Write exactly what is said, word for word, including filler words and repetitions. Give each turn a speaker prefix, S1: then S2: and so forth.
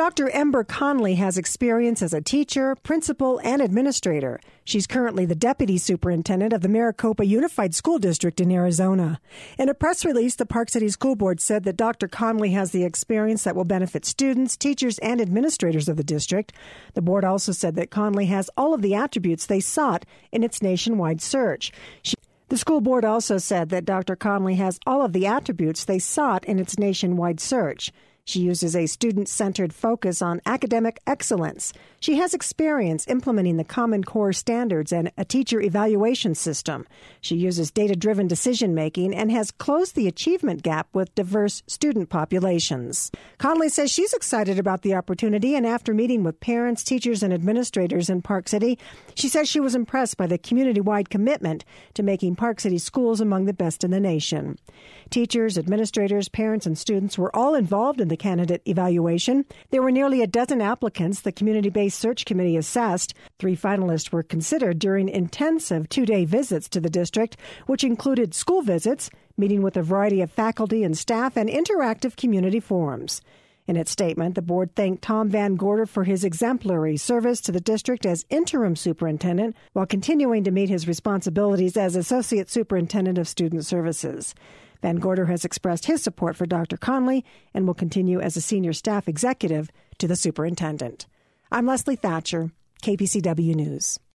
S1: Doctor Ember Conley has experience as a teacher, principal, and administrator. She's currently the deputy superintendent of the Maricopa Unified School District in Arizona. In a press release, the Park City School Board said that Doctor Conley has the experience that will benefit students, teachers, and administrators of the district. The board also said that Conley has all of the attributes they sought in its nationwide search. She The school board also said that Doctor Conley has all of the attributes they sought in its nationwide search. She uses a student-centered focus on academic excellence. She has experience implementing the Common Core standards and a teacher evaluation system. She uses data-driven decision-making and has closed the achievement gap with diverse student populations. Conley says she's excited about the opportunity, and after meeting with parents, teachers, and administrators in Park City, she says she was impressed by the community-wide commitment to making Park City schools among the best in the nation. Teachers, administrators, parents, and students were all involved in the candidate evaluation. There were nearly a dozen applicants the community-based search committee assessed. Three finalists were considered during intensive two-day visits to the district, which included school visits, meeting with a variety of faculty and staff, and interactive community forums. In its statement, the board thanked Tom Van Gorder for his exemplary service to the district as interim superintendent while continuing to meet his responsibilities as associate superintendent of student services. Van Gorder has expressed his support for Doctor Conley and will continue as a senior staff executive to the superintendent. I'm Leslie Thatcher, K P C W News.